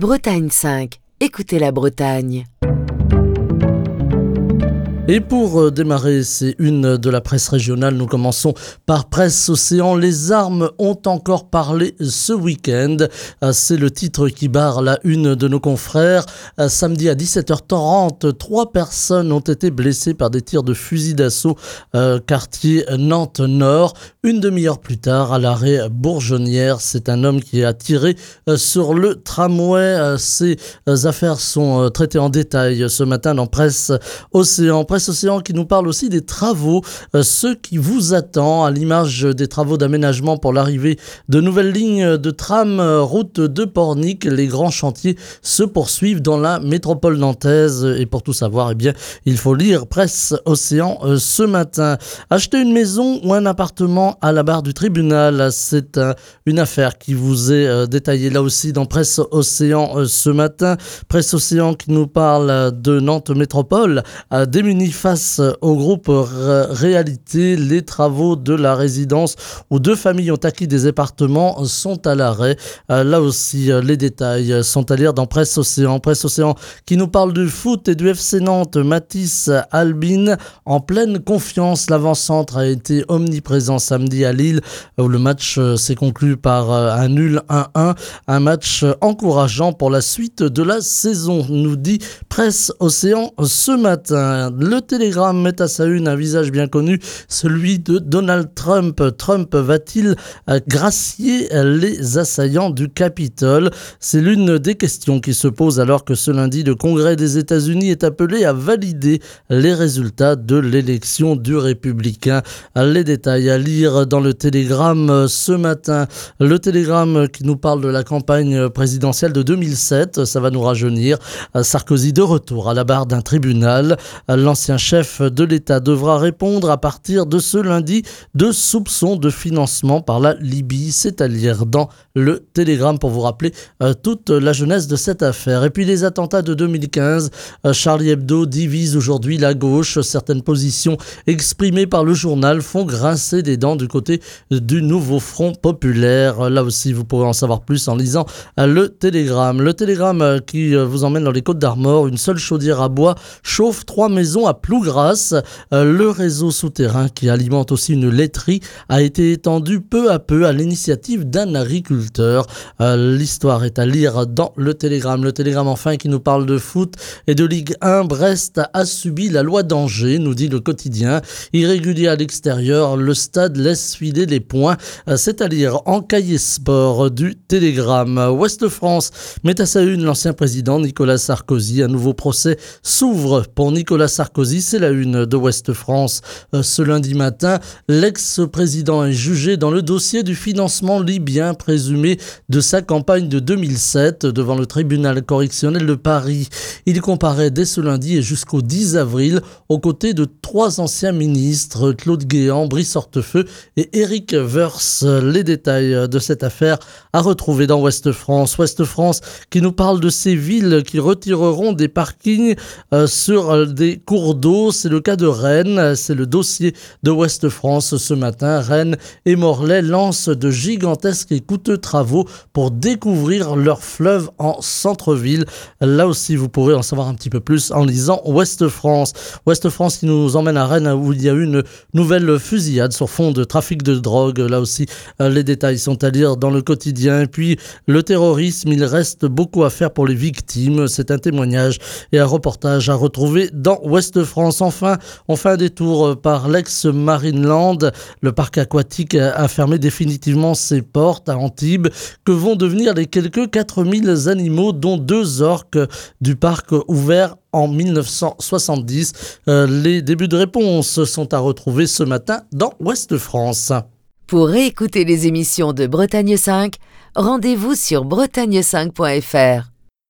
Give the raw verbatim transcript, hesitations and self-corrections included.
Bretagne cinq, écoutez la Bretagne. Et pour démarrer ces unes de la presse régionale, nous commençons par Presse Océan. Les armes ont encore parlé ce week-end. C'est le titre qui barre la une de nos confrères. Samedi à dix-sept heures trente, trois personnes ont été blessées par des tirs de fusil d'assaut euh, quartier Nantes-Nord. Une demi-heure plus tard, à l'arrêt Bourgeonnière, c'est un homme qui a tiré euh, sur le tramway. Ces affaires sont euh, traitées en détail ce matin dans Presse Océan. Presse Océan qui nous parle aussi des travaux, euh, ce qui vous attend à l'image des travaux d'aménagement pour l'arrivée de nouvelles lignes de tram, euh, route de Pornic. Les grands chantiers se poursuivent dans la métropole nantaise et pour tout savoir, eh bien, il faut lire Presse Océan euh, ce matin. Acheter une maison ou un appartement à la barre du tribunal, c'est euh, une affaire qui vous est euh, détaillée là aussi dans Presse Océan euh, ce matin. Presse Océan qui nous parle de Nantes Métropole, euh, démunie face au groupe Réalité. Les travaux de la résidence où deux familles ont acquis des appartements sont à l'arrêt. Euh, là aussi, les détails sont à lire dans Presse Océan. Presse Océan qui nous parle du foot et du F C Nantes. Mathis Albin en pleine confiance. L'avant-centre a été omniprésent samedi à Lille où le match s'est conclu par un nul un un. Un match encourageant pour la suite de la saison, nous dit Presse Océan ce matin. Le Télégramme met à sa une un visage bien connu, celui de Donald Trump. Trump va-t-il gracier les assaillants du Capitole ? C'est l'une des questions qui se pose alors que ce lundi, le Congrès des États-Unis est appelé à valider les résultats de l'élection du républicain. Les détails à lire dans le Télégramme ce matin. Le Télégramme qui nous parle de la campagne présidentielle de deux mille sept, ça va nous rajeunir. Sarkozy de retour à la barre d'un tribunal. L'ancien chef de l'État devra répondre à partir de ce lundi de soupçons de financement par la Libye. C'est à lire dans le Télégramme pour vous rappeler euh, toute la jeunesse de cette affaire. Et puis les attentats de deux mille quinze, euh, Charlie Hebdo divise aujourd'hui la gauche. Certaines positions exprimées par le journal font grincer des dents du côté du nouveau Front populaire. Là aussi, vous pourrez en savoir plus en lisant euh, le Télégramme. Le Télégramme euh, qui euh, vous emmène dans les Côtes d'Armor. Une seule chaudière à bois chauffe trois maisons à Plougrasse. Euh, le réseau souterrain qui alimente aussi une laiterie a été étendu peu à peu à l'initiative d'un agriculteur. Euh, l'histoire est à lire dans le Télégramme. Le Télégramme enfin qui nous parle de foot et de Ligue un. Brest a subi la loi d'Angers, nous dit le quotidien. Irrégulier à l'extérieur, le stade laisse filer les points. Euh, c'est à lire en cahier sport du Télégramme. Ouest France met à sa une l'ancien président Nicolas Sarkozy. Un nouveau procès s'ouvre pour Nicolas Sarkozy. C'est la une de Ouest France. Euh, ce lundi matin, l'ex-président est jugé dans le dossier du financement libyen présumé de sa campagne de deux mille sept devant le tribunal correctionnel de Paris. Il comparaît dès ce lundi et jusqu'au dix avril aux côtés de trois anciens ministres, Claude Guéant, Brice Hortefeux et Éric Woerth. Les détails de cette affaire à retrouver dans Ouest France. Ouest France qui nous parle de ces villes qui retireront des parkings euh, sur des cours d'eau. C'est le cas de Rennes. C'est le dossier de Ouest France ce matin. Rennes et Morlaix lancent de gigantesques et coûteux travaux pour découvrir leur fleuve en centre-ville. Là aussi, vous pourrez en savoir un petit peu plus en lisant Ouest France. Ouest France qui nous emmène à Rennes où il y a eu une nouvelle fusillade sur fond de trafic de drogue. Là aussi, les détails sont à lire dans le quotidien. Et puis, le terrorisme, il reste beaucoup à faire pour les victimes. C'est un témoignage et un reportage à retrouver dans Ouest France. Enfin, on fait un détour par l'ex-Marineland. Le parc aquatique a fermé définitivement ses portes à Antibes. Que vont devenir les quelques quatre mille animaux, dont deux orques du parc ouvert en dix-neuf cent soixante-dix. Euh, les débuts de réponse sont à retrouver ce matin dans Ouest France. Pour réécouter les émissions de Bretagne cinq, rendez-vous sur bretagne cinq point f r.